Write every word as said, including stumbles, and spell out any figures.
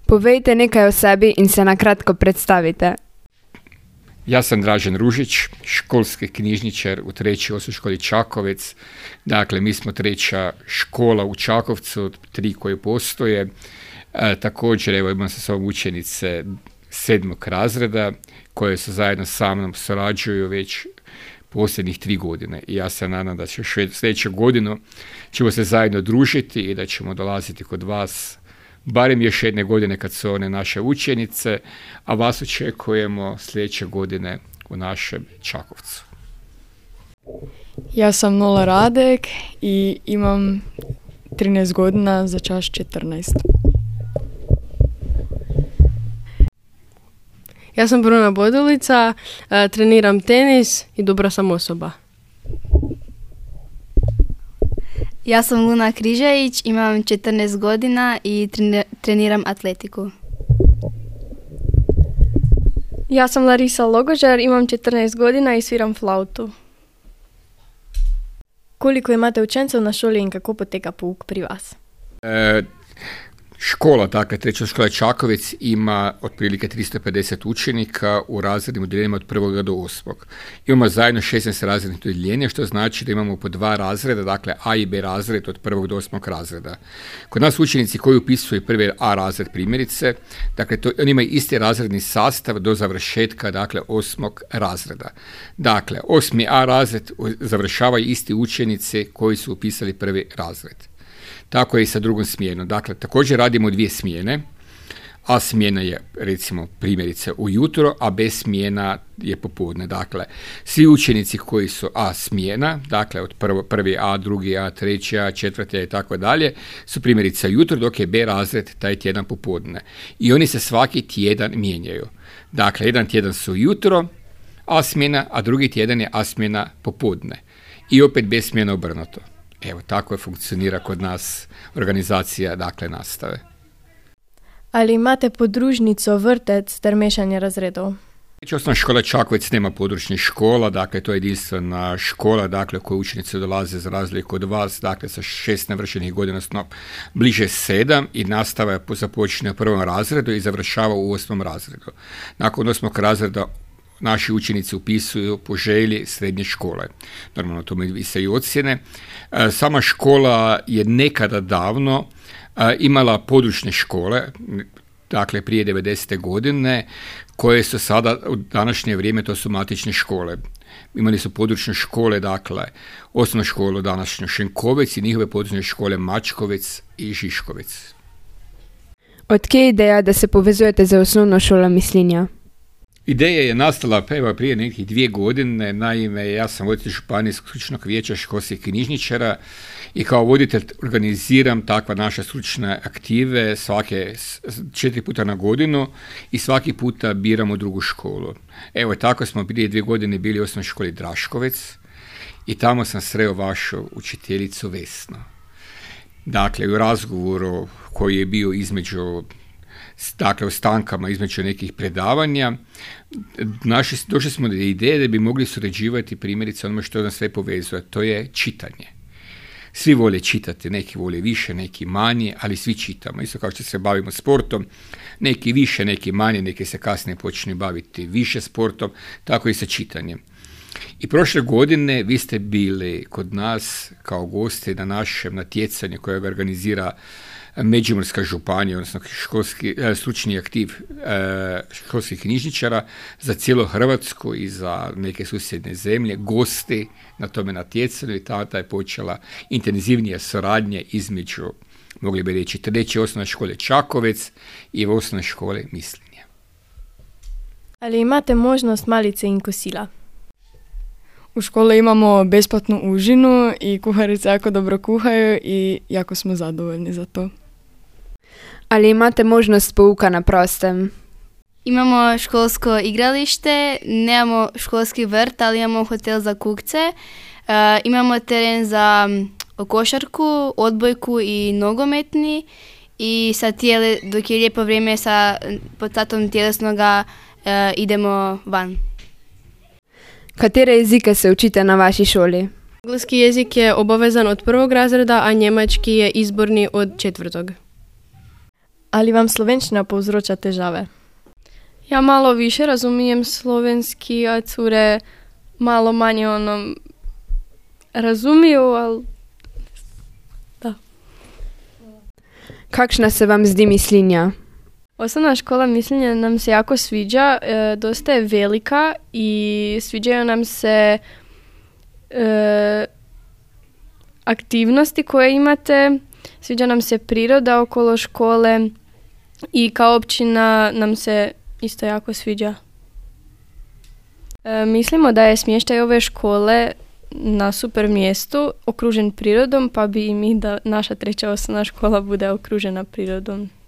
Povejte nekaj o sebi in se na kratko predstavite. Ja sam Dražen Ružić, školski knjižničar u trećoj osnovnoj školi Čakovec. Dakle, mi smo treća škola u Čakovcu, tri koje postoje. E, također, evo, imam sa sobom učenice sedmog razreda koje se zajedno sa mnom surađuju već posljednjih tri godine. I ja se nadam da će sljedeću godinu ćemo se zajedno družiti i da ćemo dolaziti kod vas barem još jedne godine kad su one naše učenice, a vas očekujemo sljedeće godine u našem Čakovcu. Ja sam Nola Radek i imam trinaest godina, za čas četrnaest. Ja sam Bruna Bodulica, treniram tenis i dobra sam osoba. Ja sam Luna Križajić, imam četrnaest godina i treniram atletiku. Ja sam Larisa Logožar, imam četrnaest godina i sviram flautu. Koliko imate učencev na šoli in kako poteka pouk pri vas? E, škola, dakle, treća škola Čakovec ima otprilike tristo pedeset učenika u razrednim odjeljenjima od prvog do osmog. Imamo zajedno šesnaest razrednih odjeljenja, što znači da imamo po dva razreda, dakle A i B razred od prvog do osmog razreda. Kod nas učenici koji upisuju prvi A razred primjerice, dakle, to, oni imaju isti razredni sastav do završetka, dakle, osmog razreda. Dakle, osmi A razred završavaju isti učenici koji su upisali prvi razred. Tako je i sa drugom smjenom. Dakle, također radimo dvije smjene. A smjena je, recimo, primjerice ujutro, a B smjena je popodne. Dakle, svi učenici koji su A smjena, dakle, od prvo, prvi A, drugi A, treći A, četvrti A i tako dalje, su primjerice ujutro, dok je B razred taj tjedan popodne. I oni se svaki tjedan mijenjaju. Dakle, jedan tjedan su ujutro A smjena, a drugi tjedan je A smjena popodne. I opet B smjena obrnuto. Evo, tako je funkcionira kod nas organizacija, dakle, nastave. Ali imate podružnico, vrtec ter mešanje razredov? Osnovna škola Čakovec nema područnih škola, dakle, to je jedinstvena škola, dakle, koje učenice dolaze za razliku od vas, dakle, sa šest navršenih godina, odnosno bliže sedam, i nastava započinje u prvom razredu i završava u osmom razredu. Nakon osmog razreda naši učenici upisuju po želji srednje škole. Normalno, tome se i ocjene. Sama škola je nekada davno imala područne škole, dakle prije devedesete godine, koje su sada u današnje vrijeme, to su matične škole. Imali su područne škole, dakle, osnovnu školu današnju Šenkovec i njihove područne škole Mačkovec i Žiškovec. Od kje je ideja da se povezujete za osnovno šolo Mislinja? Ideja je nastala evo, prije nekih dvije godine. Naime, ja sam voditelj županijskog stručnog vijeća školskih knjižničara i kao voditelj organiziram takva naša stručne aktive svake četiri puta na godinu i svaki puta biramo drugu školu. Evo, tako smo prije dvije godine bili u osnovnoj školi Draškovec i tamo sam sreo vašu učiteljicu Vesnu. Dakle, u razgovoru koji je bio između dakle, u stankama između nekih predavanja, naši, došli smo do ideje da bi mogli surađivati primjerice onome što nas sve povezuje, to je čitanje. Svi vole čitati, neki vole više, neki manje, ali svi čitamo. Isto kao što se bavimo sportom, neki više, neki manje, neki se kasnije počne baviti više sportom, tako i sa čitanjem. I prošle godine vi ste bili kod nas kao gosti na našem natjecanju koje organizira Međimurska županija, odnosno školski, stručni aktiv e, školskih knjižničara za cijelu Hrvatsku i za neke susjedne zemlje, gosti na tome natjecanju, i tada je počela intenzivnija suradnja između, mogli bi reći, treće osnovne škole Čakovec i osnovne škole Mislinja. Ali imate možnost malice in kosila? U školi imamo besplatnu užinu i kuharice jako dobro kuhaju i jako smo zadovoljni za to. Ali imate možnost pouka na prostem? Imamo školsko igralište, nemamo školski vrt, ali imamo hotel za kukce. Uh, imamo teren za košarku, odbojku i nogometni. I sa tijele, dok je lijepo vrijeme, sa podstatom tjelesnoga uh, idemo van. Katere jezike se učite na vaši šoli? Engleski jezik je obavezan od prvog razreda, a njemački je izborni od četvrtog. Ali vam slovenščina povzroča težave? Ja malo više razumijem slovenski, a cure malo manje ono razumiju, ali da. Kakšna se vam zdi mislinja? Osnovna škola mišljenja nam se jako sviđa, e, dosta je velika i sviđaju nam se e, aktivnosti koje imate, sviđa nam se priroda okolo škole i kao općina nam se isto jako sviđa. E, mislimo da je smještaj ove škole na super mjestu, okružen prirodom, pa bi i mi da naša treća osnovna škola bude okružena prirodom.